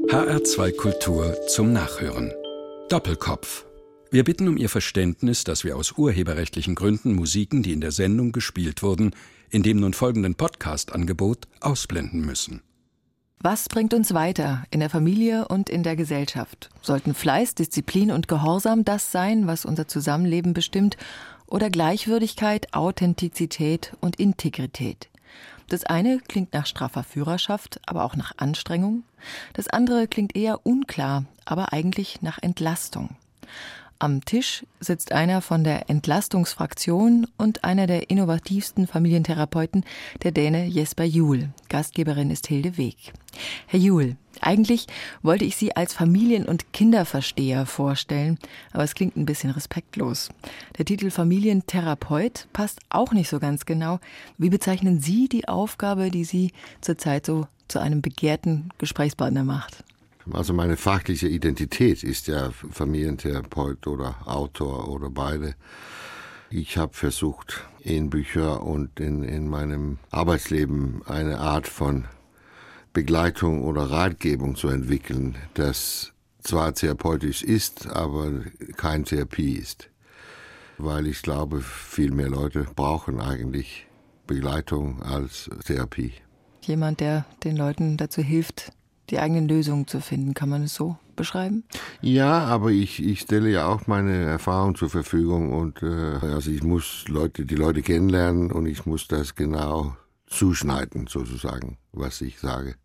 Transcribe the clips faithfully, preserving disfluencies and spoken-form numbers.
H R zwei Kultur zum Nachhören. Doppelkopf. Wir bitten um Ihr Verständnis, dass wir aus urheberrechtlichen Gründen Musiken, die in der Sendung gespielt wurden, in dem nun folgenden Podcast-Angebot ausblenden müssen. Was bringt uns weiter in der Familie und in der Gesellschaft? Sollten Fleiß, Disziplin und Gehorsam das sein, was unser Zusammenleben bestimmt, oder Gleichwürdigkeit, Authentizität und Integrität? Das eine klingt nach straffer Führerschaft, aber auch nach Anstrengung. Das andere klingt eher unklar, aber eigentlich nach Entlastung. Am Tisch sitzt einer von der Entlastungsfraktion und einer der innovativsten Familientherapeuten, der Däne Jesper Juul. Gastgeberin ist Hilde Weg. Herr Juul, eigentlich wollte ich Sie als Familien- und Kinderversteher vorstellen, aber es klingt ein bisschen respektlos. Der Titel Familientherapeut passt auch nicht so ganz genau. Wie bezeichnen Sie die Aufgabe, die Sie zurzeit so zu einem begehrten Gesprächspartner macht? Also meine fachliche Identität ist ja Familientherapeut oder Autor oder beide. Ich habe versucht, in Büchern und in, in meinem Arbeitsleben eine Art von Begleitung oder Ratgebung zu entwickeln, das zwar therapeutisch ist, aber kein Therapie ist. Weil ich glaube, viel mehr Leute brauchen eigentlich Begleitung als Therapie. Jemand, der den Leuten dazu hilft, die eigenen Lösungen zu finden. Kann man es so beschreiben? Ja, aber ich, ich stelle ja auch meine Erfahrung zur Verfügung und äh, also ich muss Leute, die Leute kennenlernen und ich muss das genau zuschneiden, sozusagen, was ich sage.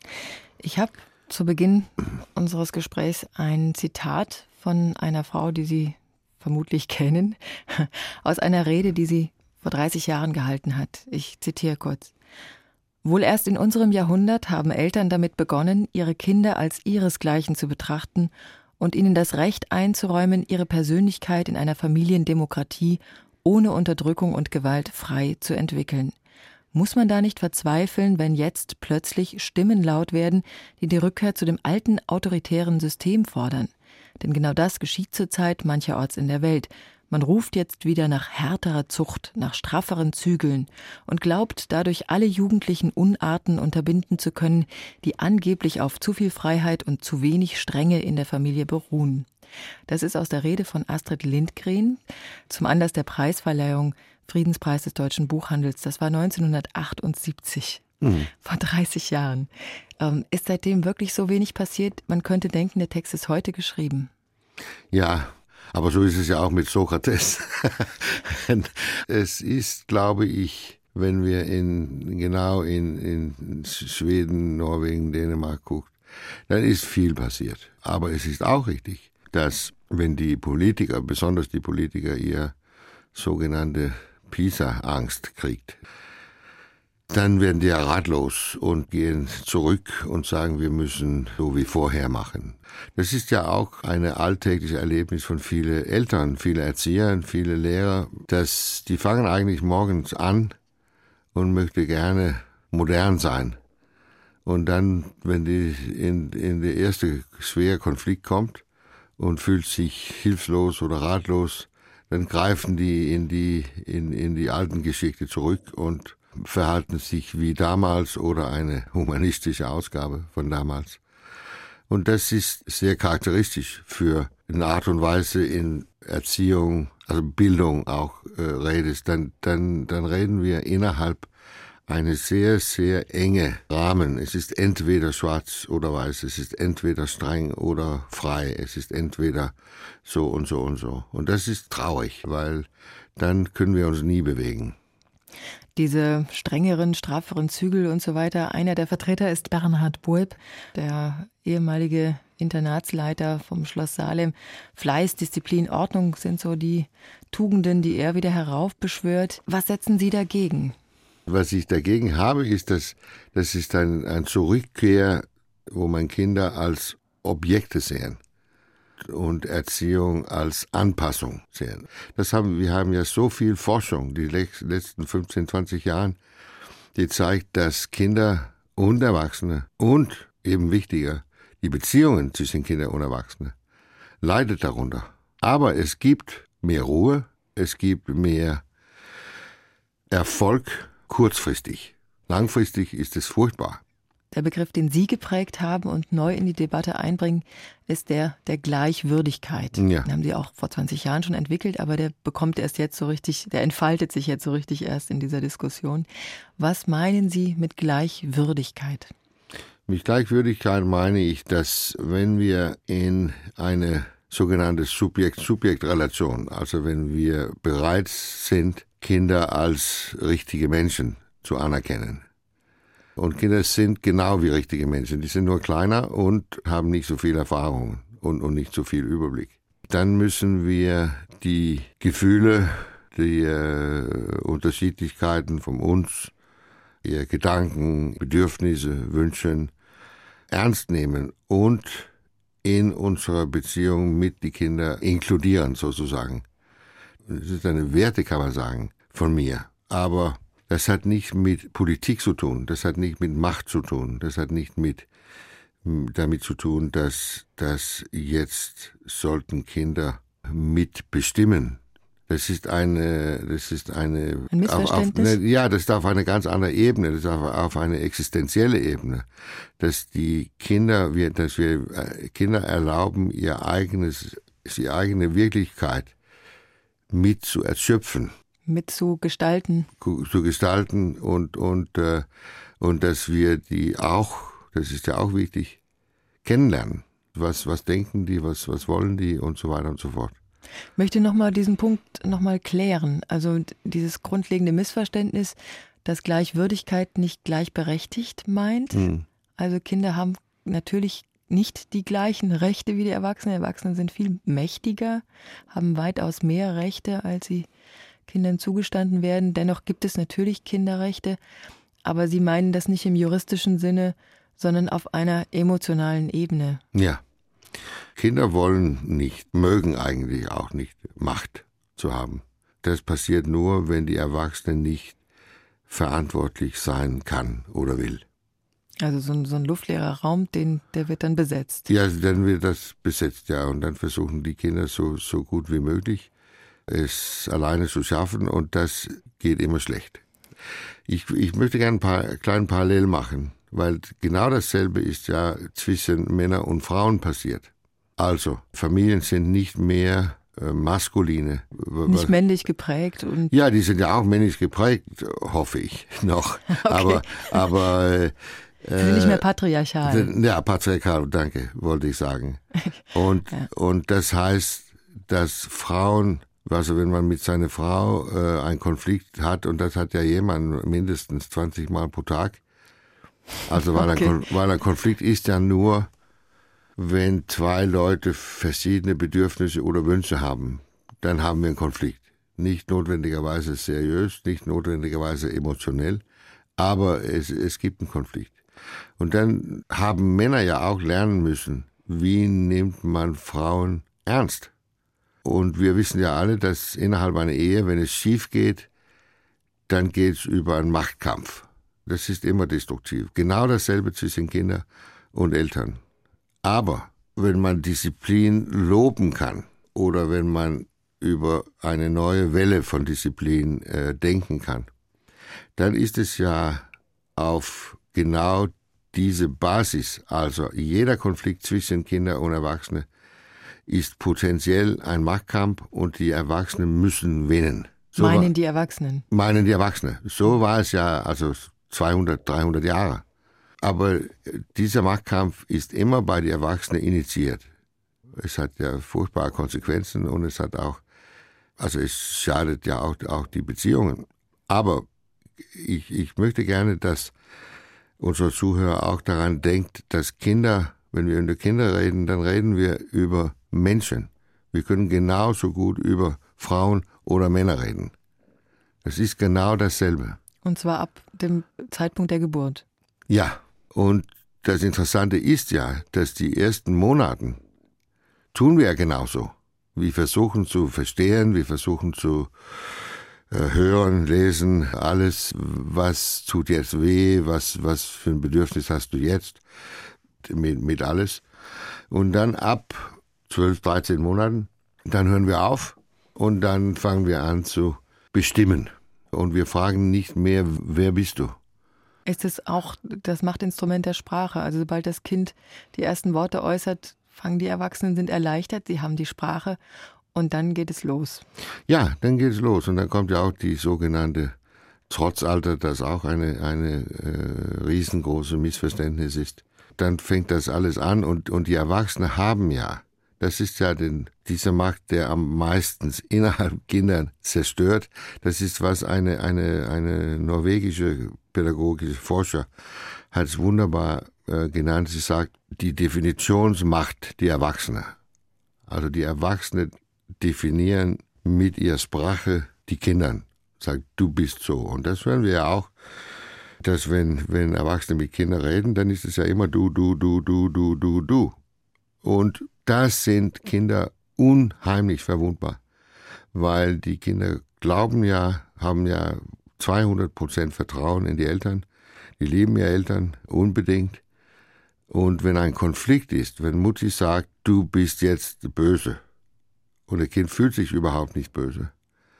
Ich habe zu Beginn unseres Gesprächs ein Zitat von einer Frau, die Sie vermutlich kennen, aus einer Rede, die sie vor dreißig Jahren gehalten hat. Ich zitiere kurz. Wohl erst in unserem Jahrhundert haben Eltern damit begonnen, ihre Kinder als ihresgleichen zu betrachten und ihnen das Recht einzuräumen, ihre Persönlichkeit in einer Familiendemokratie ohne Unterdrückung und Gewalt frei zu entwickeln. Muss man da nicht verzweifeln, wenn jetzt plötzlich Stimmen laut werden, die die Rückkehr zu dem alten autoritären System fordern? Denn genau das geschieht zurzeit mancherorts in der Welt. Man ruft jetzt wieder nach härterer Zucht, nach strafferen Zügeln und glaubt, dadurch alle jugendlichen Unarten unterbinden zu können, die angeblich auf zu viel Freiheit und zu wenig Strenge in der Familie beruhen. Das ist aus der Rede von Astrid Lindgren zum Anlass der Preisverleihung Friedenspreis des deutschen Buchhandels. Das war neunzehnhundertachtundsiebzig, mhm. vor dreißig Jahren. Ähm, ist seitdem wirklich so wenig passiert? Man könnte denken, der Text ist heute geschrieben. Ja, aber so ist es ja auch mit Sokrates. Es ist, glaube ich, wenn wir in, genau in, in Schweden, Norwegen, Dänemark gucken, dann ist viel passiert. Aber es ist auch richtig, dass wenn die Politiker, besonders die Politiker, ihr sogenannte PISA-Angst kriegt, dann werden die ja ratlos und gehen zurück und sagen, wir müssen so wie vorher machen. Das ist ja auch eine alltägliche Erlebnis von vielen Eltern, vielen Erziehern, vielen Lehrer, dass die fangen eigentlich morgens an und möchten gerne modern sein. Und dann, wenn die in, in der erste schwere Konflikt kommt und fühlt sich hilflos oder ratlos, dann greifen die in die, in, in die alten Geschichte zurück und verhalten sich wie damals oder eine humanistische Ausgabe von damals. Und das ist sehr charakteristisch für eine Art und Weise in Erziehung, also Bildung auch äh, redest. Dann, dann, dann reden wir innerhalb eines sehr, sehr enge Rahmen. Es ist entweder schwarz oder weiß, es ist entweder streng oder frei, es ist entweder so und so und so. Und das ist traurig, weil dann können wir uns nie bewegen. Diese strengeren, strafferen Zügel und so weiter. Einer der Vertreter ist Bernhard Burb, der ehemalige Internatsleiter vom Schloss Salem. Fleiß, Disziplin, Ordnung sind so die Tugenden, die er wieder heraufbeschwört. Was setzen Sie dagegen? Was ich dagegen habe, ist, dass das ist ein, ein Zurückkehr, wo man Kinder als Objekte sehen und Erziehung als Anpassung sehen. Das haben, wir haben ja so viel Forschung die letzten fünfzehn, zwanzig Jahren, die zeigt, dass Kinder und Erwachsene und eben wichtiger, die Beziehungen zwischen Kindern und Erwachsenen leidet darunter. Aber es gibt mehr Ruhe, es gibt mehr Erfolg kurzfristig. Langfristig ist es furchtbar. der Begriff, den Sie geprägt haben und neu in die Debatte einbringen, ist der der Gleichwürdigkeit. Ja. Den haben Sie auch vor zwanzig Jahren schon entwickelt, aber der bekommt erst jetzt so richtig, der entfaltet sich jetzt so richtig erst in dieser Diskussion. Was meinen Sie mit Gleichwürdigkeit? Mit Gleichwürdigkeit meine ich, dass wenn wir in eine sogenannte Subjekt-Subjekt-Relation, also wenn wir bereit sind, Kinder als richtige Menschen zu anerkennen. Und Kinder sind genau wie richtige Menschen. Die sind nur kleiner und haben nicht so viel Erfahrung und, und nicht so viel Überblick. Dann müssen wir die Gefühle, die äh, Unterschiedlichkeiten von uns, ihre Gedanken, Bedürfnisse, Wünsche ernst nehmen und in unserer Beziehung mit den Kindern inkludieren, sozusagen. Das ist eine Werte, kann man sagen, von mir. Aber das hat nicht mit Politik zu tun, das hat nicht mit Macht zu tun, das hat nicht mit damit zu tun, dass, dass jetzt sollten Kinder mitbestimmen. Das ist eine, das ist eine, ein Missverständnis? Auf, auf, ja, das ist auf eine ganz andere Ebene, das ist auf, auf eine existenzielle Ebene, dass die Kinder, wir, dass wir Kinder erlauben, ihr eigenes, ihre eigene Wirklichkeit mit zu erschöpfen. Mit zu gestalten. Zu gestalten und, und, äh, und dass wir die auch, das ist ja auch wichtig, kennenlernen. Was, was denken die, was, was wollen die und so weiter und so fort. Ich möchte nochmal diesen Punkt nochmal klären. Also dieses grundlegende Missverständnis, dass Gleichwürdigkeit nicht gleichberechtigt meint. Hm. Also Kinder haben natürlich nicht die gleichen Rechte wie die Erwachsenen. Erwachsene sind viel mächtiger, haben weitaus mehr Rechte, als sie Kindern zugestanden werden. Dennoch gibt es natürlich Kinderrechte, aber Sie meinen das nicht im juristischen Sinne, sondern auf einer emotionalen Ebene. Ja. Kinder wollen nicht, mögen eigentlich auch nicht, Macht zu haben. Das passiert nur, wenn die Erwachsene nicht verantwortlich sein kann oder will. Also so ein, so ein luftleerer Raum, den, der wird dann besetzt. Ja, dann wird das besetzt, ja. Und dann versuchen die Kinder so, so gut wie möglich es alleine zu schaffen und das geht immer schlecht. Ich, ich möchte gerne ein paar kleine Parallelen machen, weil genau dasselbe ist ja zwischen Männern und Frauen passiert. Also, Familien sind nicht mehr äh, maskuline. Nicht was, männlich geprägt. Und ja, die sind ja auch männlich geprägt, hoffe ich noch. Okay. Aber, aber äh, Sie sind nicht mehr patriarchal. Ja, patriarchal, danke, wollte ich sagen. Und, ja. und das heißt, dass Frauen, also wenn man mit seiner Frau äh, einen Konflikt hat, und das hat ja jemand mindestens zwanzig Mal pro Tag, also weil, okay. ein, weil ein Konflikt ist ja nur, wenn zwei Leute verschiedene Bedürfnisse oder Wünsche haben, dann haben wir einen Konflikt. Nicht notwendigerweise seriös, nicht notwendigerweise emotionell, aber es, es gibt einen Konflikt. Und dann haben Männer ja auch lernen müssen, wie nimmt man Frauen ernst. Und wir wissen ja alle, dass innerhalb einer Ehe, wenn es schief geht, dann geht es über einen Machtkampf. Das ist immer destruktiv. Genau dasselbe zwischen Kindern und Eltern. Aber wenn man Disziplin loben kann oder wenn man über eine neue Welle von Disziplin äh, denken kann, dann ist es ja auf genau diese Basis, also jeder Konflikt zwischen Kindern und Erwachsenen ist potenziell ein Machtkampf und die Erwachsenen müssen gewinnen. So meinen war, die Erwachsenen? Meinen die Erwachsenen. So war es ja also zweihundert, dreihundert Jahre. Aber dieser Machtkampf ist immer bei den Erwachsenen initiiert. Es hat ja furchtbare Konsequenzen und es hat auch, also es schadet ja auch, auch die Beziehungen. Aber ich, ich möchte gerne, dass unser Zuhörer auch daran denkt, dass Kinder, wenn wir über Kinder reden, dann reden wir über Menschen. Wir können genauso gut über Frauen oder Männer reden. Das ist genau dasselbe. Und zwar ab dem Zeitpunkt der Geburt. Ja, und das Interessante ist ja, dass die ersten Monate tun wir ja genauso. Wir versuchen zu verstehen, wir versuchen zu äh, hören, lesen, alles, was tut jetzt weh, was, was für ein Bedürfnis hast du jetzt, mit, mit alles. Und dann ab zwölf, dreizehn Monaten, dann hören wir auf und dann fangen wir an zu bestimmen. Und wir fragen nicht mehr, wer bist du? Ist es auch das Machtinstrument der Sprache? Also sobald das Kind die ersten Worte äußert, fangen die Erwachsenen, sind erleichtert, sie haben die Sprache und dann geht es los. Ja, dann geht es los und dann kommt ja auch die sogenannte Trotzalter, das auch eine, eine äh, riesengroße Missverständnis ist. Dann fängt das alles an und, und die Erwachsenen haben ja, das ist ja den, dieser Markt, der am meisten innerhalb Kindern zerstört. Das ist, was eine, eine, eine norwegische pädagogische Forscher hat es wunderbar äh, genannt. Sie sagt, die Definitionsmacht der Erwachsenen. Also die Erwachsenen definieren mit ihrer Sprache die Kinder. Sagt, du bist so. Und das hören wir ja auch, dass wenn, wenn Erwachsene mit Kindern reden, dann ist es ja immer du, du, du, du, du, du, du. Und das sind Kinder unheimlich verwundbar, weil die Kinder glauben ja, haben ja zweihundert Prozent Vertrauen in die Eltern, die lieben ihre Eltern unbedingt. Und wenn ein Konflikt ist, wenn Mutti sagt, du bist jetzt böse und das Kind fühlt sich überhaupt nicht böse,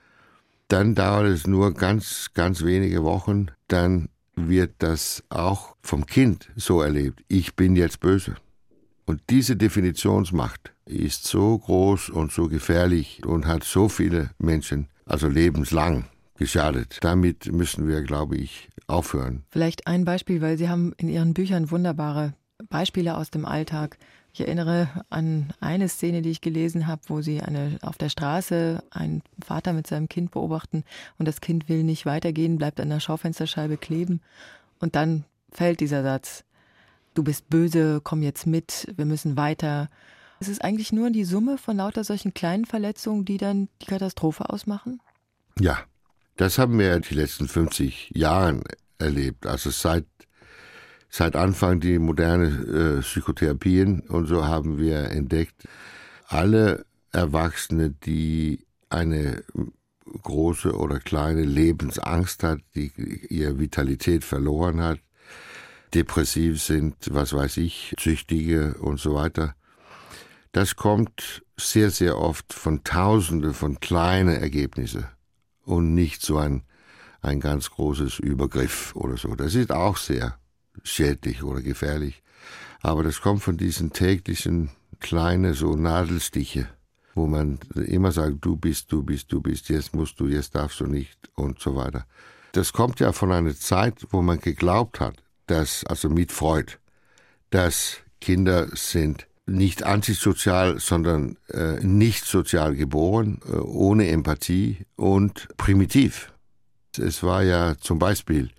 dann dauert es nur ganz, ganz wenige Wochen, dann wird das auch vom Kind so erlebt, ich bin jetzt böse. Und diese Definitionsmacht ist so groß und so gefährlich und hat so viele Menschen, also lebenslang, geschadet. Damit müssen wir, glaube ich, aufhören. Vielleicht ein Beispiel, weil Sie haben in Ihren Büchern wunderbare Beispiele aus dem Alltag. Ich erinnere an eine Szene, die ich gelesen habe, wo Sie eine, auf der Straße einen Vater mit seinem Kind beobachten und das Kind will nicht weitergehen, bleibt an der Schaufensterscheibe kleben und dann fällt dieser Satz: Du bist böse, komm jetzt mit, wir müssen weiter. Es ist eigentlich nur die Summe von lauter solchen kleinen Verletzungen, die dann die Katastrophe ausmachen? Ja, das haben wir die letzten fünfzig Jahre erlebt. Also seit, seit Anfang die moderne äh, Psychotherapien und so haben wir entdeckt, alle Erwachsene, die eine große oder kleine Lebensangst hat, die ihre Vitalität verloren hat, depressiv sind, was weiß ich, Süchtige und so weiter. Das kommt sehr, sehr oft von Tausenden von kleinen Ergebnissen und nicht so ein, ein ganz großes Übergriff oder so. Das ist auch sehr schädlich oder gefährlich. Aber das kommt von diesen täglichen kleinen so Nadelstiche, wo man immer sagt, du bist, du bist, du bist, jetzt musst du, jetzt darfst du nicht und so weiter. Das kommt ja von einer Zeit, wo man geglaubt hat, dass, also mit Freud, dass Kinder sind nicht antisozial, sondern äh, nicht sozial geboren, äh, ohne Empathie und primitiv. Es war ja zum Beispiel,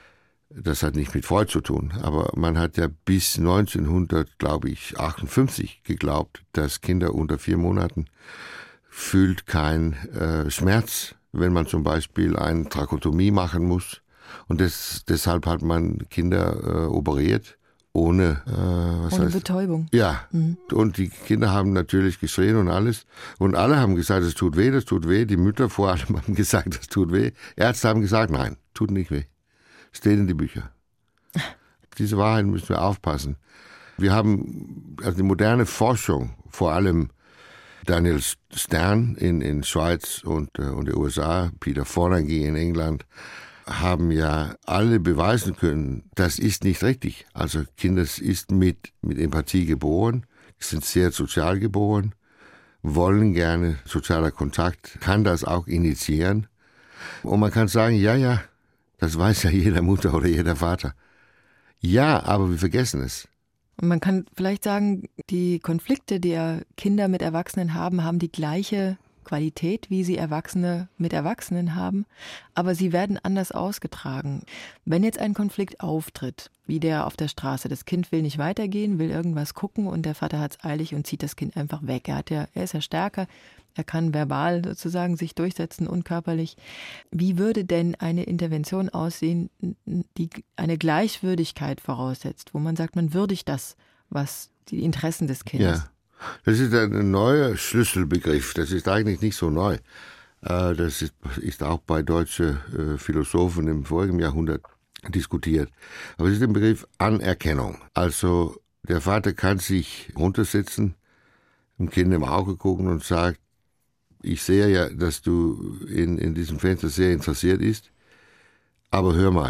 das hat nicht mit Freud zu tun, aber man hat ja bis neunzehnhundert, glaube ich, achtundfünfzig geglaubt, dass Kinder unter vier Monaten fühlt kein äh, Schmerz, wenn man zum Beispiel eine Tracheotomie machen muss. Und das, deshalb hat man Kinder äh, operiert, ohne, äh, was ohne heißt, Betäubung. Ja, mhm. Und die Kinder haben natürlich geschrien und alles. Und alle haben gesagt, es tut weh, das tut weh. Die Mütter vor allem haben gesagt, es tut weh. Ärzte haben gesagt, nein, tut nicht weh. Steht in die Bücher. Diese Wahrheit müssen wir aufpassen. Wir haben, also die moderne Forschung, vor allem Daniel Stern in, in Schweiz und, äh, und den U S A, Peter Fonagy in England, haben ja alle beweisen können, das ist nicht richtig. Also Kinder ist mit, mit Empathie geboren, sind sehr sozial geboren, wollen gerne sozialer Kontakt, kann das auch initiieren. Und man kann sagen, ja, ja, das weiß ja jeder Mutter oder jeder Vater. Ja, aber wir vergessen es. Und man kann vielleicht sagen, die Konflikte, die Kinder mit Erwachsenen haben, haben die gleiche Qualität, wie sie Erwachsene mit Erwachsenen haben, aber sie werden anders ausgetragen. Wenn jetzt ein Konflikt auftritt, wie der auf der Straße, das Kind will nicht weitergehen, will irgendwas gucken und der Vater hat es eilig und zieht das Kind einfach weg. Er, hat ja, er ist ja stärker, er kann verbal sozusagen sich durchsetzen und körperlich. Wie würde denn eine Intervention aussehen, die eine Gleichwürdigkeit voraussetzt, wo man sagt, man würdigt das, was die Interessen des Kindes? Ja. Das ist ein neuer Schlüsselbegriff. Das ist eigentlich nicht so neu. Das ist auch bei deutschen Philosophen im vorigen Jahrhundert diskutiert. Aber es ist der Begriff Anerkennung. Also der Vater kann sich runtersetzen, dem Kind im Auge gucken und sagt, ich sehe ja, dass du in, in diesem Fenster sehr interessiert bist, aber hör mal,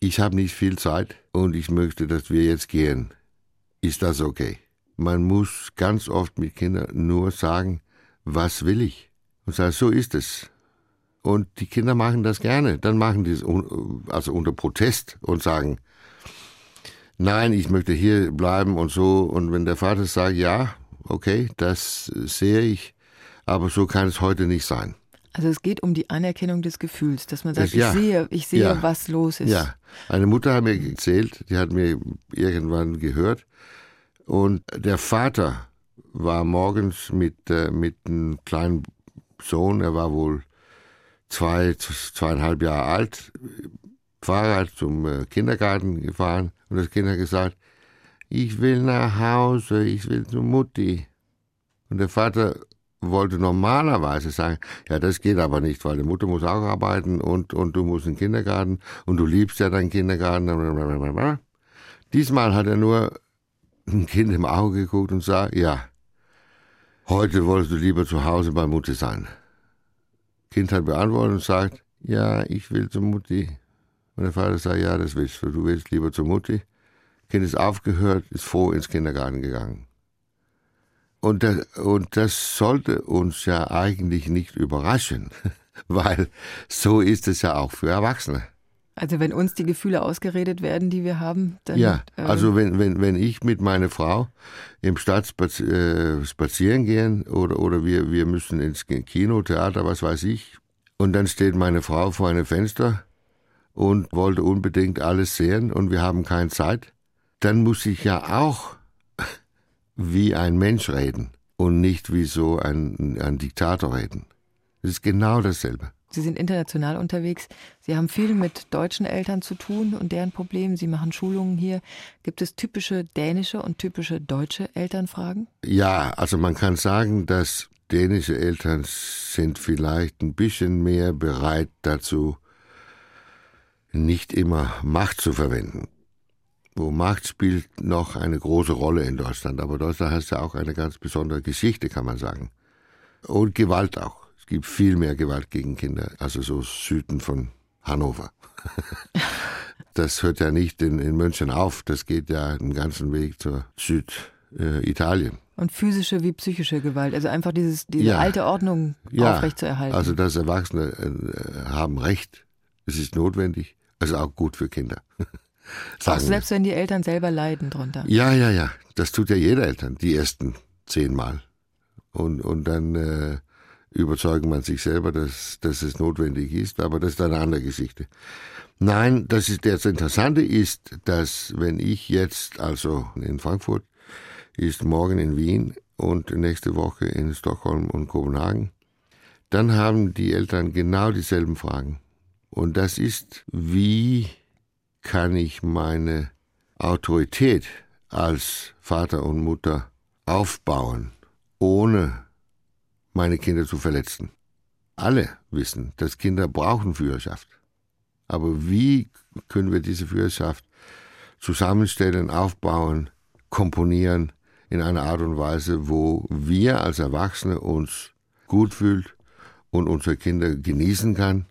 ich habe nicht viel Zeit und ich möchte, dass wir jetzt gehen. Ist das okay? Man muss ganz oft mit Kindern nur sagen, was will ich? Und sagen, so ist es. Und die Kinder machen das gerne. Dann machen die es un- also unter Protest und sagen, nein, ich möchte hier bleiben und so. Und wenn der Vater sagt, ja, okay, das sehe ich, aber so kann es heute nicht sein. Also es geht um die Anerkennung des Gefühls, dass man sagt, Das, ja. ich sehe, ich sehe, Ja. was los ist. Ja, eine Mutter hat mir erzählt, die hat mir irgendwann gehört. Und der Vater war morgens mit, äh, mit einem kleinen Sohn, er war wohl zwei, zweieinhalb Jahre alt, Fahrrad zum äh, Kindergarten gefahren. Und das Kind hat gesagt, ich will nach Hause, ich will zu Mutti. Und der Vater wollte normalerweise sagen, ja, das geht aber nicht, weil die Mutter muss auch arbeiten und, und du musst in den Kindergarten und du liebst ja deinen Kindergarten. Diesmal hat er nur ein Kind im Auge geguckt und sagt, ja, heute wolltest du lieber zu Hause bei Mutti sein. Kind hat beantwortet und sagt, ja, ich will zu Mutti. Und der Vater sagt, ja, das willst du, du willst lieber zu Mutti. Kind ist aufgehört, ist froh ins Kindergarten gegangen. Und das, und das sollte uns ja eigentlich nicht überraschen, weil so ist es ja auch für Erwachsene. Also wenn uns die Gefühle ausgeredet werden, die wir haben, dann... Ja, äh, also wenn, wenn, wenn ich mit meiner Frau im Stadt spazi- äh, spazieren gehen oder, oder wir, wir müssen ins Kino, Theater, was weiß ich, und dann steht meine Frau vor einem Fenster und wollte unbedingt alles sehen und wir haben keine Zeit, dann muss ich ja auch wie ein Mensch reden und nicht wie so ein, ein Diktator reden. Das ist genau dasselbe. Sie sind international unterwegs. Sie haben viel mit deutschen Eltern zu tun und deren Problemen. Sie machen Schulungen hier. Gibt es typische dänische und typische deutsche Elternfragen? Ja, also man kann sagen, dass dänische Eltern sind vielleicht ein bisschen mehr bereit dazu, nicht immer Macht zu verwenden. Wo Macht spielt noch eine große Rolle in Deutschland, aber Deutschland hat ja auch eine ganz besondere Geschichte, kann man sagen. Und Gewalt auch. Es gibt viel mehr Gewalt gegen Kinder, also so Süden von Hannover. Das hört ja nicht in, in München auf, das geht ja den ganzen Weg zur Süditalien. Und physische wie psychische Gewalt, also einfach dieses, diese Ja. alte Ordnung Ja, aufrechtzuerhalten. also das Erwachsene äh, haben Recht, es ist notwendig, also auch gut für Kinder. Auch Sagen wir. selbst wenn die Eltern selber leiden drunter. Ja, ja, ja, das tut ja jeder Eltern, die ersten zehnmal. Und, und dann äh, überzeugen man sich selber, dass, dass es notwendig ist, aber das ist eine andere Geschichte. Nein, das ist, das Interessante ist, dass wenn ich jetzt, also in Frankfurt, ist morgen in Wien und nächste Woche in Stockholm und Kopenhagen, dann haben die Eltern genau dieselben Fragen. Und das ist, wie kann ich meine Autorität als Vater und Mutter aufbauen, ohne meine Kinder zu verletzen. Alle wissen, dass Kinder brauchen Führerschaft. Aber wie können wir diese Führerschaft zusammenstellen, aufbauen, komponieren in einer Art und Weise, wo wir als Erwachsene uns gut fühlen und unsere Kinder genießen kann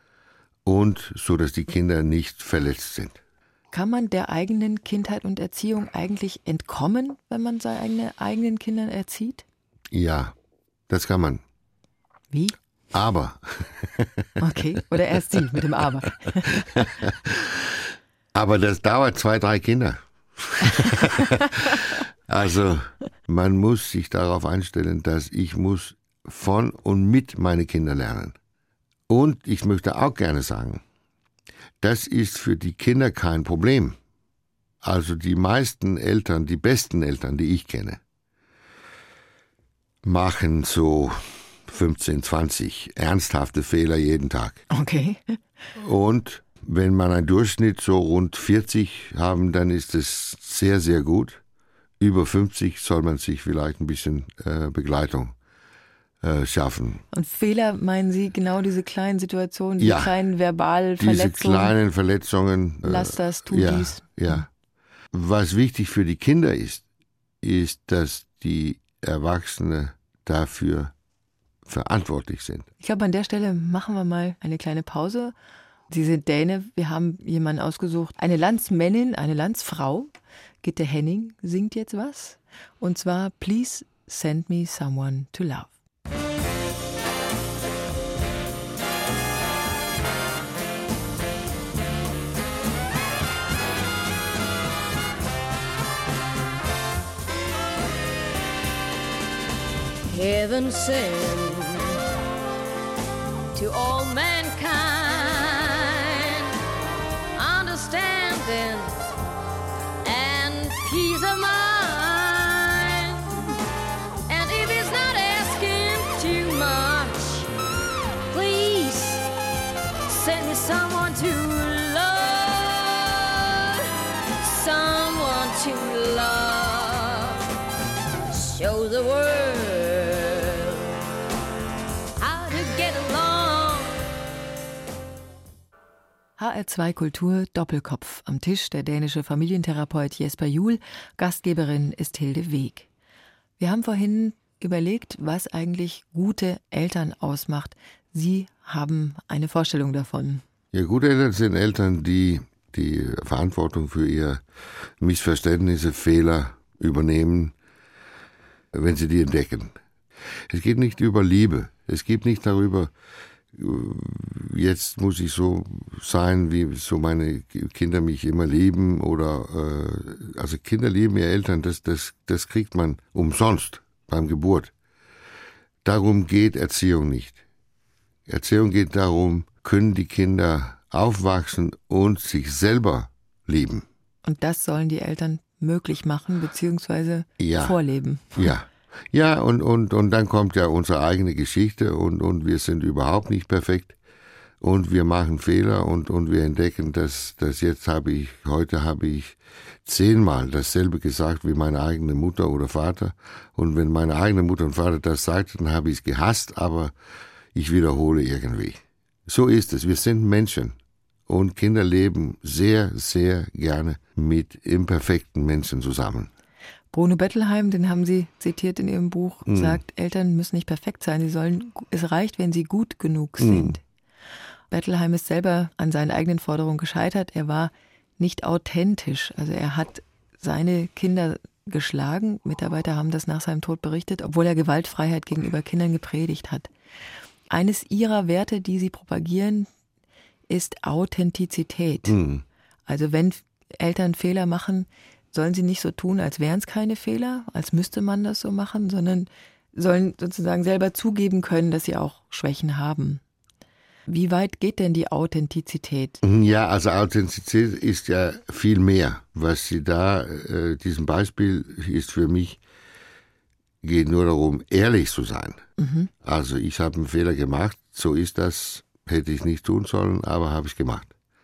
und so, dass die Kinder nicht verletzt sind. Kann man der eigenen Kindheit und Erziehung eigentlich entkommen, wenn man seine eigenen Kinder erzieht? Ja, das kann man. Wie? Aber. Okay, oder erst Sie mit dem Aber. Aber das dauert zwei, drei Kinder. Also man muss sich darauf einstellen, dass ich muss von und mit meine Kinder lernen. Und ich möchte auch gerne sagen, das ist für die Kinder kein Problem. Also die meisten Eltern, die besten Eltern, die ich kenne, machen so fünfzehn, zwanzig ernsthafte Fehler jeden Tag. Okay. Und wenn man einen Durchschnitt so rund vierzig haben, dann ist es sehr, sehr gut. Über fünfzig soll man sich vielleicht ein bisschen äh, Begleitung äh, schaffen. Und Fehler meinen Sie genau diese kleinen Situationen, die Ja, kleinen Verbalverletzungen? Diese kleinen Verletzungen. Äh, Lass das, tu ja, dies. Ja. Was wichtig für die Kinder ist, ist, dass die Erwachsenen dafür verantwortlich sind. Ich glaube, an der Stelle machen wir mal eine kleine Pause Sie sind Däne, wir haben jemanden ausgesucht. Eine Landsmännin, eine Landsfrau, Gitte Henning, singt jetzt was. Und zwar Please Send Me Someone to Love. Heaven sent to all mankind, understanding and peace of mind. And if it's not asking too much, please send me someone to love, someone to love. Show the world H R zwei Kultur Doppelkopf. Am Tisch der dänische Familientherapeut Jesper Juul. Gastgeberin ist Hilde Weg. Wir haben vorhin überlegt, was eigentlich gute Eltern ausmacht. Sie haben eine Vorstellung davon. Ja, gute Eltern sind Eltern, die die Verantwortung für ihre Missverständnisse, Fehler übernehmen, wenn sie die entdecken. Es geht nicht über Liebe. Es geht nicht darüber, jetzt muss ich so sein, wie so meine Kinder mich immer lieben oder äh, also Kinder lieben ihre Eltern, das, das, das kriegt man umsonst beim Geburt. Darum geht Erziehung nicht. Erziehung geht darum, können die Kinder aufwachsen und sich selber lieben. Und das sollen die Eltern möglich machen bzw. ja. vorleben. Ja. Ja, und, und, und dann kommt ja unsere eigene Geschichte und, und wir sind überhaupt nicht perfekt und wir machen Fehler und, und wir entdecken, dass, dass jetzt habe ich, heute habe ich zehnmal dasselbe gesagt wie meine eigene Mutter oder Vater und wenn meine eigene Mutter und Vater das sagten, dann habe ich es gehasst, aber ich wiederhole irgendwie. So ist es, wir sind Menschen und Kinder leben sehr, sehr gerne mit imperfekten Menschen zusammen. Bruno Bettelheim, den haben Sie zitiert in Ihrem Buch, mhm. sagt, Eltern müssen nicht perfekt sein, sie sollen, es reicht, wenn sie gut genug sind. Mhm. Bettelheim ist selber an seinen eigenen Forderungen gescheitert, er war nicht authentisch, also er hat seine Kinder geschlagen, Mitarbeiter haben das nach seinem Tod berichtet, obwohl er Gewaltfreiheit gegenüber Kindern gepredigt hat. Eines ihrer Werte, die sie propagieren, ist Authentizität. Mhm. Also wenn Eltern Fehler machen, sollen sie nicht so tun, als wären es keine Fehler, als müsste man das so machen, sondern sollen sozusagen selber zugeben können, dass sie auch Schwächen haben. Wie weit geht denn die Authentizität? Ja, also Authentizität ist ja viel mehr. Was Sie da, äh, diesem Beispiel ist für mich, geht nur darum, ehrlich zu sein. Mhm. Also ich habe einen Fehler gemacht, so ist das, hätte ich nicht tun sollen, aber habe ich gemacht.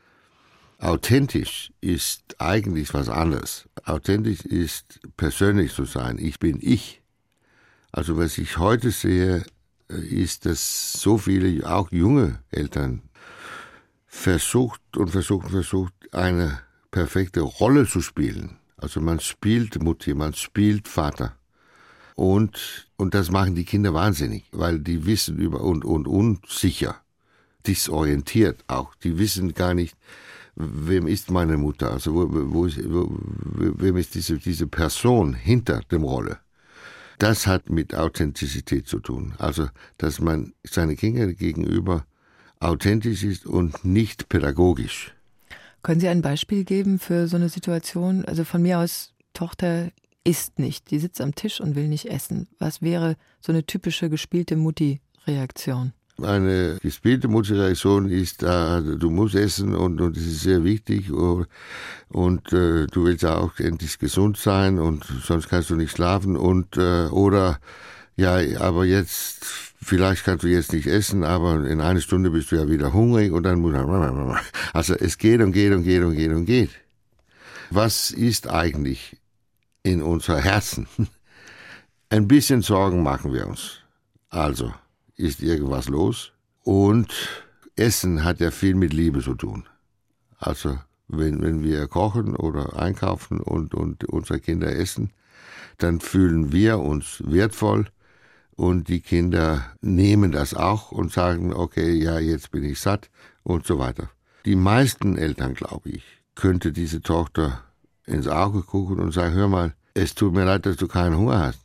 Authentisch ist eigentlich was anderes. Authentisch ist persönlich zu sein. Ich bin ich. Also was ich heute sehe, ist, dass so viele, auch junge Eltern, versucht und versucht und versucht, eine perfekte Rolle zu spielen. Also man spielt Mutter, man spielt Vater. Und, und das machen die Kinder wahnsinnig, weil die wissen über und, und unsicher, disorientiert auch. Die wissen gar nicht, wem ist meine Mutter, also wo, wo, wo, wem ist diese, diese Person hinter dem Rolle. Das hat mit Authentizität zu tun. Also, dass man seine Kinder gegenüber authentisch ist und nicht pädagogisch. Können Sie ein Beispiel geben für so eine Situation? Also von mir aus, Tochter isst nicht, die sitzt am Tisch und will nicht essen. Was wäre so eine typische gespielte Mutti-Reaktion? Eine gespielte Mutti-Reaktion ist, äh, du musst essen und, und das ist sehr wichtig und, und äh, du willst ja auch endlich gesund sein und sonst kannst du nicht schlafen und äh, oder ja, aber jetzt, vielleicht kannst du jetzt nicht essen, aber in einer Stunde bist du ja wieder hungrig und dann muss man, also es geht und geht und geht und geht und geht. Was ist eigentlich in unser Herzen? Ein bisschen Sorgen machen wir uns. Also, ist irgendwas los? Und Essen hat ja viel mit Liebe zu tun. Also wenn, wenn wir kochen oder einkaufen und, und unsere Kinder essen, dann fühlen wir uns wertvoll und die Kinder nehmen das auch und sagen, okay, ja, jetzt bin ich satt und so weiter. die meisten Eltern, glaube ich, könnte diese Tochter ins Auge gucken und sagen, hör mal, es tut mir leid, dass du keinen Hunger hast.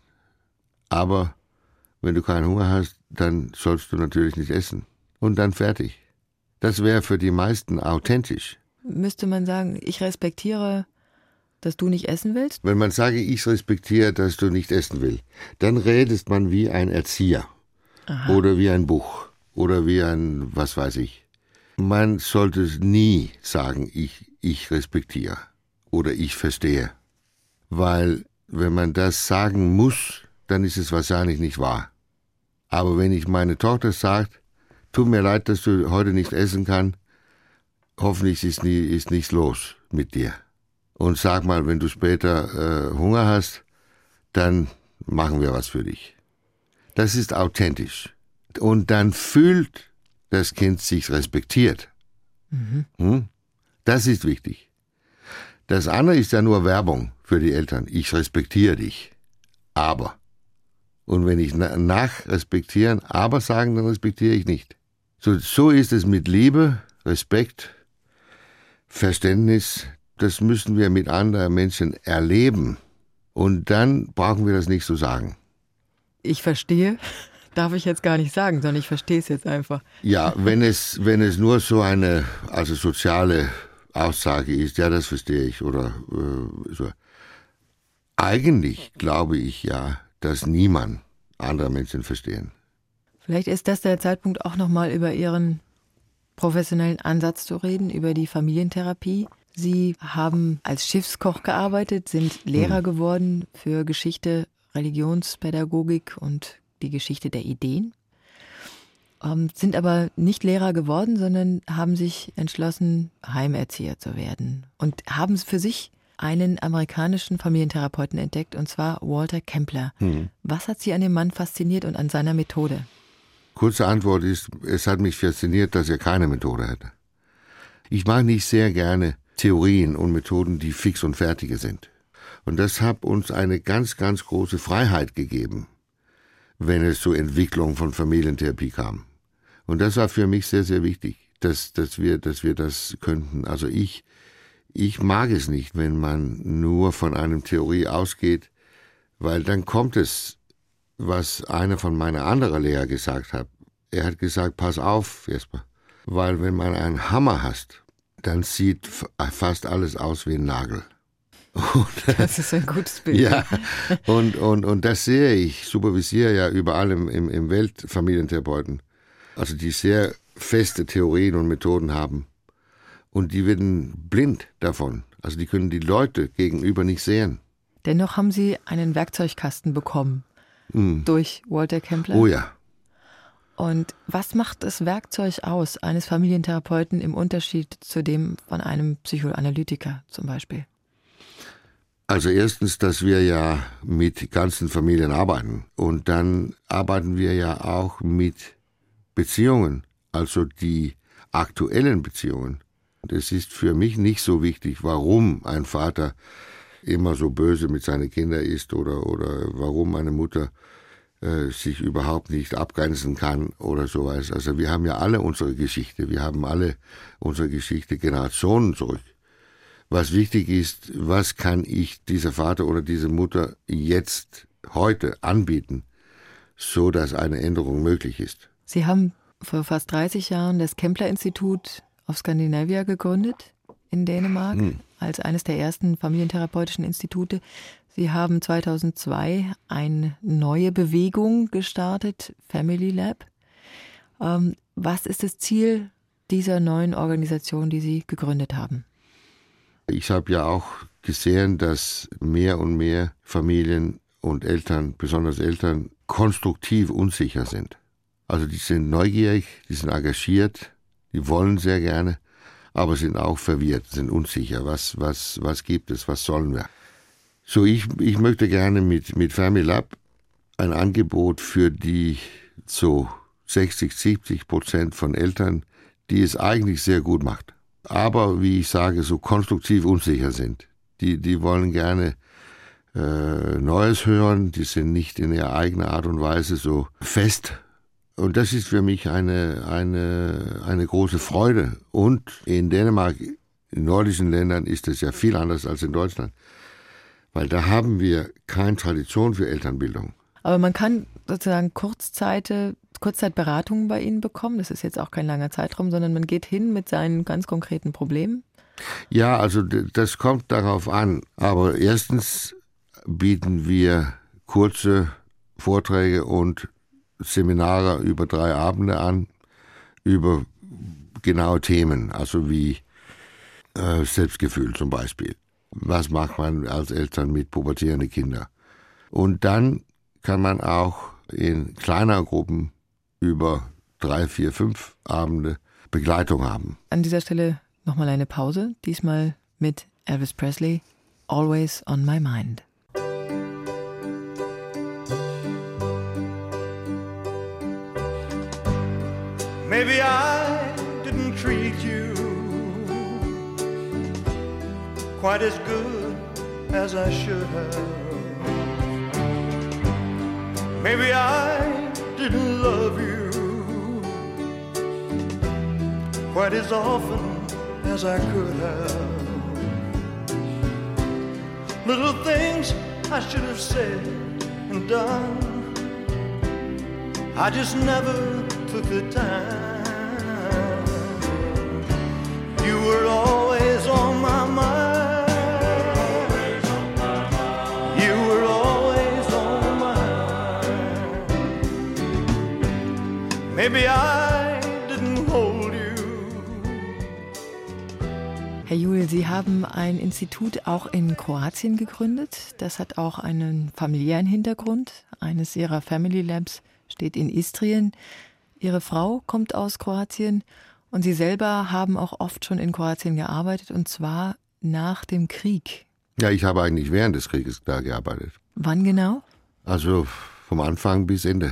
Aber wenn du keinen Hunger hast, dann sollst du natürlich nicht essen. Und dann fertig. Das wäre für die meisten authentisch. Müsste man sagen, ich respektiere, dass du nicht essen willst? Wenn man sage, ich respektiere, dass du nicht essen willst, dann redest man wie ein Erzieher. Aha. Oder wie ein Buch oder wie ein, was weiß ich. Man sollte nie sagen, ich, ich respektiere oder ich verstehe. Weil wenn man das sagen muss, dann ist es wahrscheinlich nicht wahr. Aber wenn ich meine Tochter sagt, tut mir leid, dass du heute nicht essen kannst, hoffentlich ist, nie, ist nichts los mit dir. Und sag mal, wenn du später äh, Hunger hast, dann machen wir was für dich. Das ist authentisch. Und dann fühlt das Kind sich respektiert. Mhm. Hm? Das ist wichtig. Das andere ist ja nur Werbung für die Eltern. Ich respektiere dich. Aber. Und wenn ich na- nach respektieren, aber sagen, dann respektiere ich nicht. So, so ist es mit Liebe, Respekt, Verständnis. Das müssen wir mit anderen Menschen erleben. Und dann brauchen wir das nicht so sagen. Ich verstehe, darf ich jetzt gar nicht sagen, sondern ich verstehe es jetzt einfach. Ja, wenn es, wenn es nur so eine also soziale Aussage ist, ja, das verstehe ich. Oder äh, so. Eigentlich glaube ich ja, dass niemand andere Menschen verstehen. Vielleicht ist das der Zeitpunkt, auch nochmal über Ihren professionellen Ansatz zu reden, über die Familientherapie. Sie haben als Schiffskoch gearbeitet, sind Lehrer hm. geworden für Geschichte, Religionspädagogik und die Geschichte der Ideen, ähm, sind aber nicht Lehrer geworden, sondern haben sich entschlossen, Heimerzieher zu werden und haben für sich einen amerikanischen Familientherapeuten entdeckt, und zwar Walter Kempler. Hm. Was hat Sie an dem Mann fasziniert und an seiner Methode? Kurze Antwort ist, es hat mich fasziniert, dass er keine Methode hatte. Ich mag nicht sehr gerne Theorien und Methoden, die fix und fertige sind. Und das hat uns eine ganz, ganz große Freiheit gegeben, wenn es zur Entwicklung von Familientherapie kam. Und das war für mich sehr, sehr wichtig, dass, dass, wir, dass wir das könnten. Also ich, ich mag es nicht, wenn man nur von einer Theorie ausgeht, weil dann kommt es, was einer von meiner anderen Lehrer gesagt hat. Er hat gesagt, pass auf, Jesper, weil wenn man einen Hammer hast, dann sieht fast alles aus wie ein Nagel. Und, das ist ein gutes Bild. Ja, und, und, und das sehe ich, supervisiere ja überall im, im, im Weltfamilientherapeuten, also die sehr feste Theorien und Methoden haben. Und die werden blind davon. Also die können die Leute gegenüber nicht sehen. Dennoch haben Sie einen Werkzeugkasten bekommen mm. durch Walter Kempler. Oh ja. Und was macht das Werkzeug aus eines Familientherapeuten im Unterschied zu dem von einem Psychoanalytiker zum Beispiel? Also erstens, dass wir ja mit ganzen Familien arbeiten. Und dann arbeiten wir ja auch mit Beziehungen, also die aktuellen Beziehungen. Es ist für mich nicht so wichtig, warum ein Vater immer so böse mit seinen Kindern ist oder, oder warum eine Mutter äh, sich überhaupt nicht abgrenzen kann oder sowas. Also wir haben ja alle unsere Geschichte, wir haben alle unsere Geschichte Generationen zurück. Was wichtig ist, was kann ich dieser Vater oder diese Mutter jetzt, heute anbieten, so dass eine Änderung möglich ist. Sie haben vor fast dreißig Jahren das Kempler-Institut auf Skandinavia gegründet, in Dänemark, hm. als eines der ersten familientherapeutischen Institute. Sie haben zweitausendzwei eine neue Bewegung gestartet, Family Lab. Ähm, was ist das Ziel dieser neuen Organisation, die Sie gegründet haben? Ich habe ja auch gesehen, dass mehr und mehr Familien und Eltern, besonders Eltern, konstruktiv unsicher sind. Also die sind neugierig, die sind engagiert, die wollen sehr gerne, aber sind auch verwirrt, sind unsicher. Was, was, was gibt es, was sollen wir? So, ich, ich möchte gerne mit, mit Family Lab ein Angebot für die so sechzig, siebzig Prozent von Eltern, die es eigentlich sehr gut macht. Aber, wie ich sage, so konstruktiv unsicher sind. Die, die wollen gerne äh, Neues hören, die sind nicht in ihrer eigenen Art und Weise so fest Und das ist für mich eine, eine, eine große Freude. Und in Dänemark, in nordischen Ländern, ist es ja viel anders als in Deutschland. Weil da haben wir keine Tradition für Elternbildung. Aber man kann sozusagen Kurzzeit, Kurzzeitberatungen bei Ihnen bekommen. Das ist jetzt auch kein langer Zeitraum, sondern man geht hin mit seinen ganz konkreten Problemen. Ja, also das kommt darauf an. Aber erstens bieten wir kurze Vorträge und Seminare über drei Abende an, über genaue Themen, also wie äh, Selbstgefühl zum Beispiel. Was macht man als Eltern mit pubertierenden Kindern? Und dann kann man auch in kleineren Gruppen über drei, vier, fünf Abende Begleitung haben. An dieser Stelle nochmal eine Pause, diesmal mit Elvis Presley, Always on My Mind. Maybe I didn't treat you quite as good as I should have. Maybe I didn't love you quite as often as I could have. Little things I should have said and done, I just never took the time. You were always on my mind. You were always on my mind. Maybe I didn't hold you. Herr Juhl, Sie haben ein Institut auch in Kroatien gegründet. Das hat auch einen familiären Hintergrund. Eines Ihrer Family Labs steht in Istrien. Ihre Frau kommt aus Kroatien und Sie selber haben auch oft schon in Kroatien gearbeitet, und zwar nach dem Krieg. Ja, ich habe eigentlich während des Krieges da gearbeitet. Wann genau? Also vom Anfang bis Ende.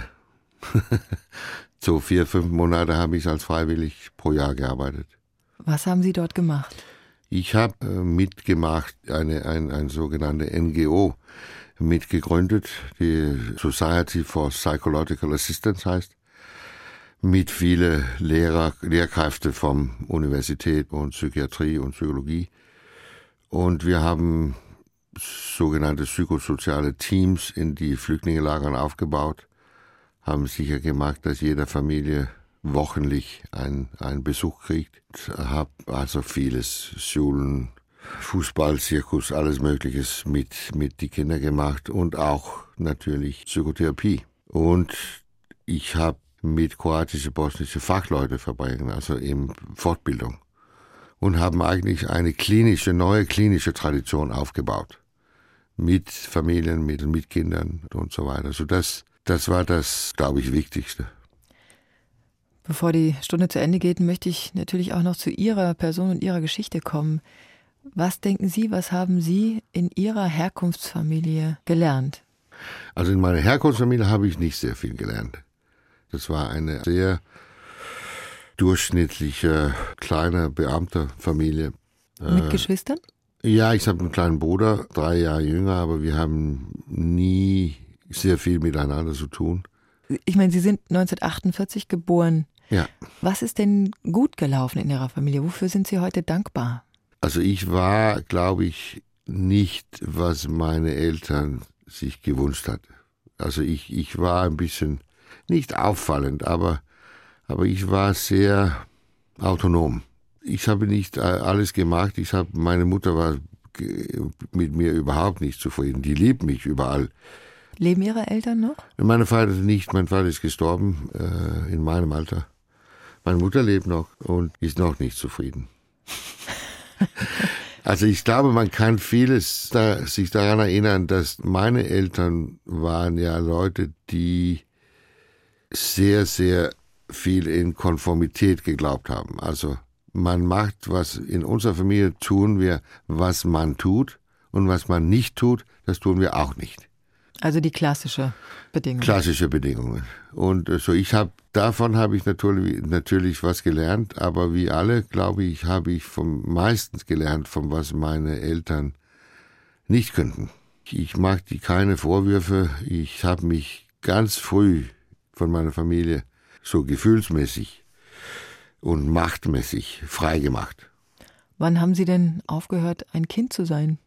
So vier, fünf Monate habe ich als freiwillig pro Jahr gearbeitet. Was haben Sie dort gemacht? Ich habe äh, mitgemacht, eine, ein, ein sogenannte N G O mitgegründet, die Society for Psychological Assistance heißt, mit vielen Lehrer, Lehrkräfte von Universität und Psychiatrie und Psychologie. Und wir haben sogenannte psychosoziale Teams in die Flüchtlingslagern aufgebaut, haben sicher gemacht, dass jede Familie wöchentlich einen, einen Besuch kriegt. Habe also vieles, Schulen, Fußball, Zirkus, alles Mögliches mit, mit die Kinder gemacht und auch natürlich Psychotherapie. Und ich habe mit kroatische, bosnische Fachleute verbringen, also in Fortbildung. Und haben eigentlich eine klinische, neue klinische Tradition aufgebaut. Mit Familien, mit, mit Kindern und so weiter. Also das, das war das, glaube ich, Wichtigste. Bevor die Stunde zu Ende geht, möchte ich natürlich auch noch zu Ihrer Person und Ihrer Geschichte kommen. Was denken Sie, was haben Sie in Ihrer Herkunftsfamilie gelernt? Also in meiner Herkunftsfamilie habe ich nicht sehr viel gelernt. Das war eine sehr durchschnittliche, kleine Beamterfamilie. Mit äh, Geschwistern? Ja, ich habe einen kleinen Bruder, drei Jahre jünger, aber wir haben nie sehr viel miteinander zu tun. Ich meine, Sie sind neunzehnhundertachtundvierzig geboren. Ja. Was ist denn gut gelaufen in Ihrer Familie? Wofür sind Sie heute dankbar? Also ich war, glaube ich, nicht, was meine Eltern sich gewünscht hatten. Also ich, ich war ein bisschen, nicht auffallend, aber, aber ich war sehr autonom. Ich habe nicht alles gemacht. Ich habe, meine Mutter war mit mir überhaupt nicht zufrieden. Die liebt mich überall. Leben Ihre Eltern noch? Mein Vater nicht. Mein Vater ist gestorben äh, in meinem Alter. Meine Mutter lebt noch und ist noch nicht zufrieden. Also ich glaube, man kann vieles da, sich daran erinnern, dass meine Eltern waren ja Leute, die sehr, sehr viel in Konformität geglaubt haben. Also man macht, was in unserer Familie tun wir, was man tut, und was man nicht tut, das tun wir auch nicht. Also die klassische Bedingung. Klassische Bedingungen. Und so ich habe davon habe ich natürlich natürlich was gelernt, aber wie alle, glaube ich, habe ich vom meistens gelernt, von was meine Eltern nicht könnten. Ich mache die keine Vorwürfe. Ich habe mich ganz früh von meiner Familie so gefühlsmäßig und machtmäßig freigemacht. Wann haben Sie denn aufgehört, ein Kind zu sein?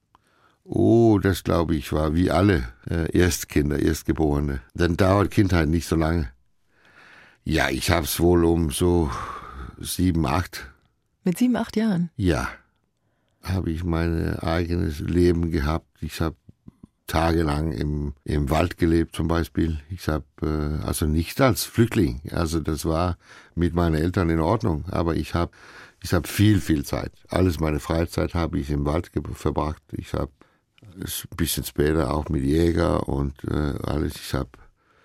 Oh, das glaube ich war wie alle äh, Erstkinder, Erstgeborene. Dann dauert Kindheit nicht so lange. Ja, ich habe es wohl um so sieben, acht. Mit sieben, acht Jahren? Ja, habe ich mein eigenes Leben gehabt. Ich habe tagelang im, im Wald gelebt zum Beispiel. Ich habe, äh, also nicht als Flüchtling, also das war mit meinen Eltern in Ordnung, aber ich habe ich hab viel, viel Zeit. Alles meine Freizeit habe ich im Wald ge- verbracht. Ich habe ein bisschen später auch mit Jäger und äh, alles. Ich habe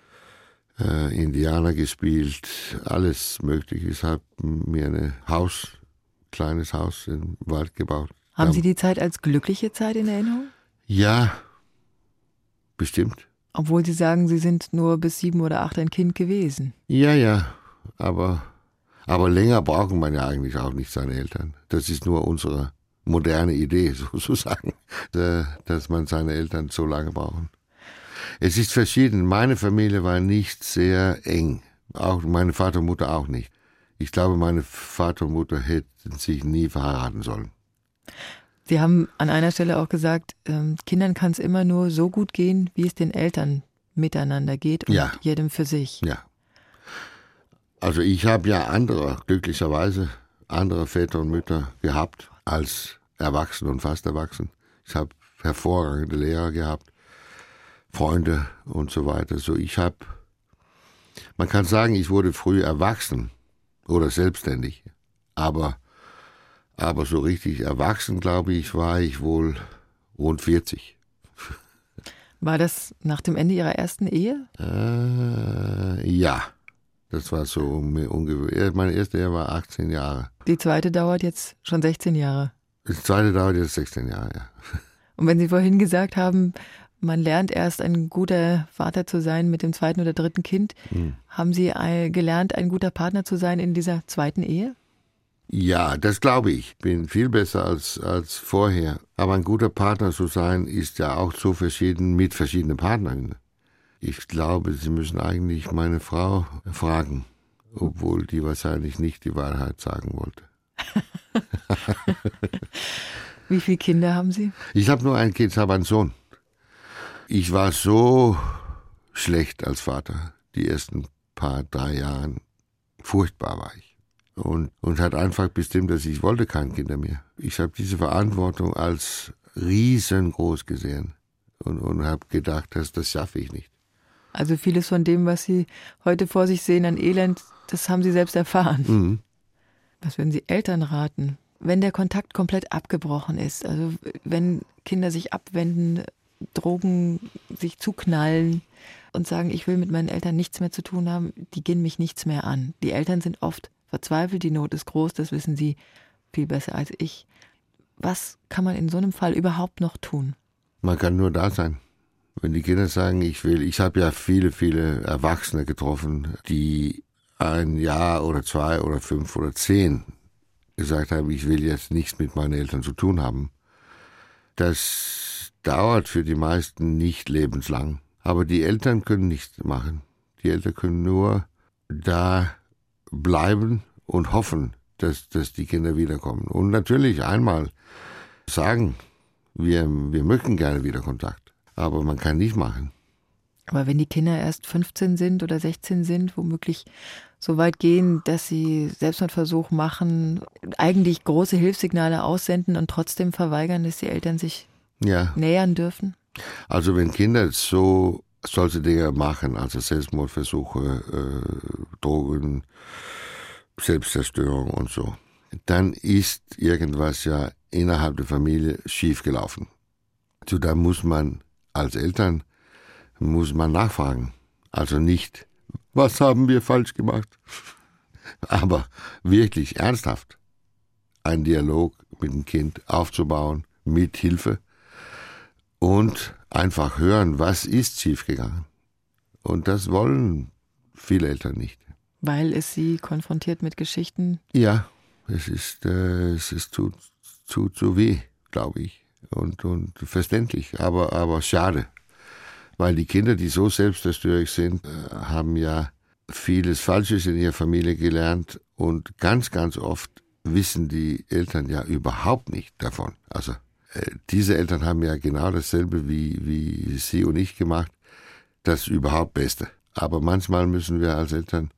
äh, Indianer gespielt, alles Mögliche. Ich habe mir ein Haus, kleines Haus im Wald gebaut. Haben Sie die Zeit als glückliche Zeit in Erinnerung? Ja, bestimmt. Obwohl Sie sagen, Sie sind nur bis sieben oder acht ein Kind gewesen. Ja, ja, aber, aber länger brauchen man ja eigentlich auch nicht seine Eltern. Das ist nur unsere moderne Idee, sozusagen, dass man seine Eltern so lange brauchen. Es ist verschieden. Meine Familie war nicht sehr eng. Auch meine Vater und Mutter auch nicht. Ich glaube, meine Vater und Mutter hätten sich nie verheiraten sollen. Sie haben an einer Stelle auch gesagt, ähm, Kindern kann es immer nur so gut gehen, wie es den Eltern miteinander geht und ja. jedem für sich. Ja. Also ich habe ja andere, glücklicherweise, andere Väter und Mütter gehabt als erwachsen und fast erwachsen. Ich habe hervorragende Lehrer gehabt, Freunde und so weiter. So ich habe, man kann sagen, ich wurde früh erwachsen oder selbstständig, aber Aber so richtig erwachsen, glaube ich, war ich wohl rund vierzig. War das nach dem Ende Ihrer ersten Ehe? Äh, ja, das war so ungefähr. Meine erste Ehe war achtzehn Jahre. Die zweite dauert jetzt schon sechzehn Jahre. Die zweite dauert jetzt sechzehn Jahre, ja. Und wenn Sie vorhin gesagt haben, man lernt erst ein guter Vater zu sein mit dem zweiten oder dritten Kind, hm. haben Sie gelernt, ein guter Partner zu sein in dieser zweiten Ehe? Ja, das glaube ich. Ich bin viel besser als, als vorher. Aber ein guter Partner zu sein, ist ja auch so verschieden mit verschiedenen Partnern. Ich glaube, Sie müssen eigentlich meine Frau fragen, obwohl die wahrscheinlich nicht die Wahrheit sagen wollte. Wie viele Kinder haben Sie? Ich habe nur ein Kind, ich habe einen Sohn. Ich war so schlecht als Vater, die ersten paar, drei Jahre. Furchtbar war ich. Und, und hat einfach bestimmt, dass ich wollte kein Kinder mehr. Ich habe diese Verantwortung als riesengroß gesehen und, und habe gedacht, dass das schaffe ich nicht. Also vieles von dem, was Sie heute vor sich sehen an Elend, das haben Sie selbst erfahren. Mhm. Was würden Sie Eltern raten, wenn der Kontakt komplett abgebrochen ist? Also wenn Kinder sich abwenden, Drogen sich zuknallen und sagen, ich will mit meinen Eltern nichts mehr zu tun haben, die gehen mich nichts mehr an. Die Eltern sind oft verzweifelt, die Not ist groß, das wissen Sie viel besser als ich. Was kann man in so einem Fall überhaupt noch tun? Man kann nur da sein. Wenn die Kinder sagen, ich will, ich habe ja viele, viele Erwachsene getroffen, die ein Jahr oder zwei oder fünf oder zehn gesagt haben, ich will jetzt nichts mit meinen Eltern zu tun haben. Das dauert für die meisten nicht lebenslang. Aber die Eltern können nichts machen. Die Eltern können nur da bleiben und hoffen, dass, dass die Kinder wiederkommen. Und natürlich einmal sagen, wir, wir möchten gerne wieder Kontakt. Aber man kann nicht machen. Aber wenn die Kinder erst fünfzehn sind oder sechzehn sind, womöglich so weit gehen, dass sie Selbstmordversuch machen, eigentlich große Hilfssignale aussenden und trotzdem verweigern, dass die Eltern sich ja. nähern dürfen? Also wenn Kinder so solche Dinge machen, also Selbstmordversuche, äh, Drogen, Selbstzerstörung und so, dann ist irgendwas ja innerhalb der Familie schiefgelaufen. So, da muss man als Eltern muss man nachfragen. Also nicht, was haben wir falsch gemacht? Aber wirklich ernsthaft einen Dialog mit dem Kind aufzubauen, mit Hilfe und einfach hören, was ist schiefgegangen. Und das wollen viele Eltern nicht. Weil es sie konfrontiert mit Geschichten? Ja, es ist, äh, es ist tut, tut so weh, glaube ich. Und, und verständlich, aber, aber schade. Weil die Kinder, die so selbstzerstörerisch sind, haben ja vieles Falsches in ihrer Familie gelernt und ganz, ganz oft wissen die Eltern ja überhaupt nicht davon. Also äh, diese Eltern haben ja genau dasselbe wie, wie sie und ich gemacht, das überhaupt Beste. Aber manchmal müssen wir als Eltern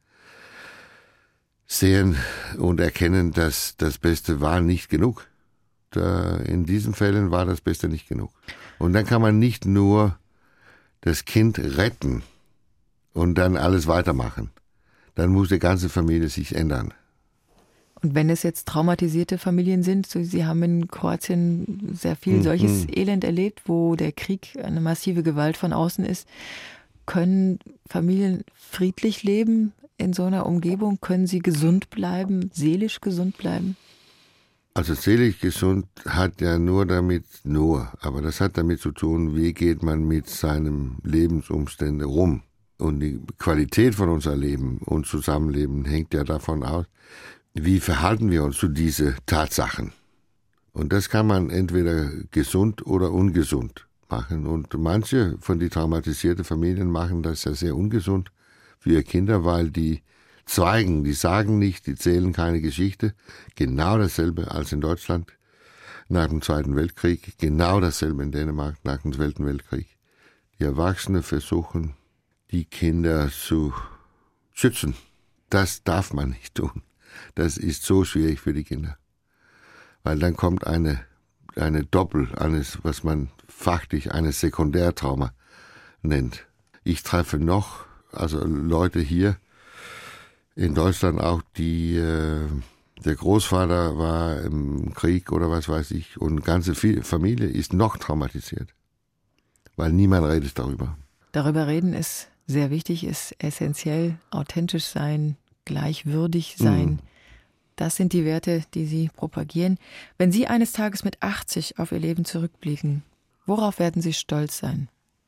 sehen und erkennen, dass das Beste war nicht genug. Da, in diesen Fällen war das Beste nicht genug. Und dann kann man nicht nur das Kind retten und dann alles weitermachen. Dann muss die ganze Familie sich ändern. Und wenn es jetzt traumatisierte Familien sind, so, Sie haben in Kroatien sehr viel mhm. solches Elend erlebt, wo der Krieg eine massive Gewalt von außen ist, können Familien friedlich leben in so einer Umgebung? Können sie gesund bleiben, seelisch gesund bleiben? Also seelisch gesund hat ja nur damit, nur, aber das hat damit zu tun, wie geht man mit seinen Lebensumständen rum. Und die Qualität von unser Leben und Zusammenleben hängt ja davon aus, wie verhalten wir uns zu diesen Tatsachen. Und das kann man entweder gesund oder ungesund machen. Und manche von den traumatisierten Familien machen das ja sehr ungesund für ihre Kinder, weil die Zweigen, die sagen nicht, die zählen keine Geschichte. Genau dasselbe als in Deutschland nach dem Zweiten Weltkrieg, genau dasselbe in Dänemark nach dem Zweiten Weltkrieg. Die Erwachsenen versuchen, die Kinder zu schützen. Das darf man nicht tun. Das ist so schwierig für die Kinder. Weil dann kommt eine, eine Doppel, eines, was man fachlich eine Sekundärtrauma nennt. Ich treffe noch, also Leute hier, in Deutschland auch, die, äh, der Großvater war im Krieg oder was weiß ich und die ganze Familie ist noch traumatisiert, weil niemand redet darüber. Darüber reden ist sehr wichtig, ist essentiell, authentisch sein, gleichwürdig sein. Mhm. Das sind die Werte, die Sie propagieren. Wenn Sie eines Tages mit achtzig auf Ihr Leben zurückblicken, worauf werden Sie stolz sein?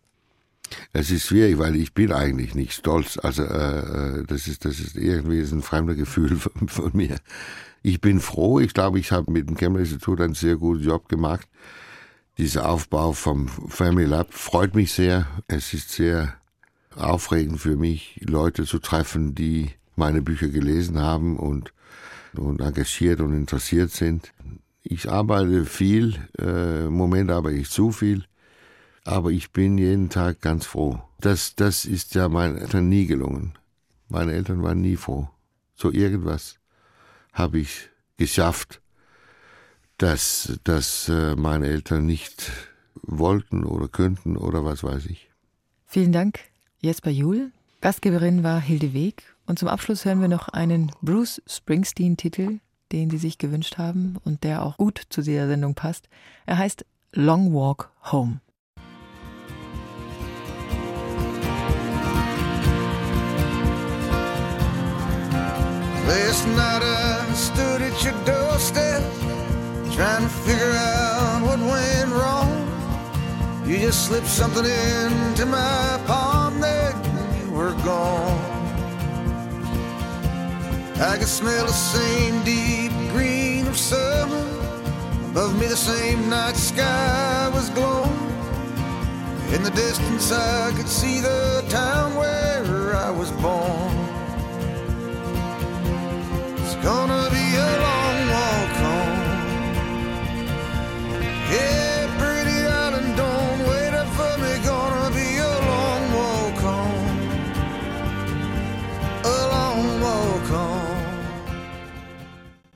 Es ist schwierig, weil ich bin eigentlich nicht stolz. Also äh, das ist das ist irgendwie ein fremder Gefühl von, von mir. Ich bin froh. Ich glaube, ich habe mit dem Campbell-Institut einen sehr guten Job gemacht. Dieser Aufbau vom Family Lab freut mich sehr. Es ist sehr aufregend für mich, Leute zu treffen, die meine Bücher gelesen haben und, und engagiert und interessiert sind. Ich arbeite viel, äh, im Moment arbeite ich zu viel. Aber ich bin jeden Tag ganz froh. Das, das ist ja meinen Eltern nie gelungen. Meine Eltern waren nie froh. So irgendwas habe ich geschafft, dass, dass meine Eltern nicht wollten oder könnten oder was weiß ich. Vielen Dank, Jesper Juhl. Gastgeberin war Hilde Weg. Und zum Abschluss hören wir noch einen Bruce Springsteen-Titel, den Sie sich gewünscht haben und der auch gut zu dieser Sendung passt. Er heißt Long Walk Home. Last night I stood at your doorstep, trying to figure out what went wrong. You just slipped something into my palm there, and you were gone. I could smell the same deep green of summer. Above me the same night sky was glowing. In the distance I could see the town where I was born. It's gonna be a long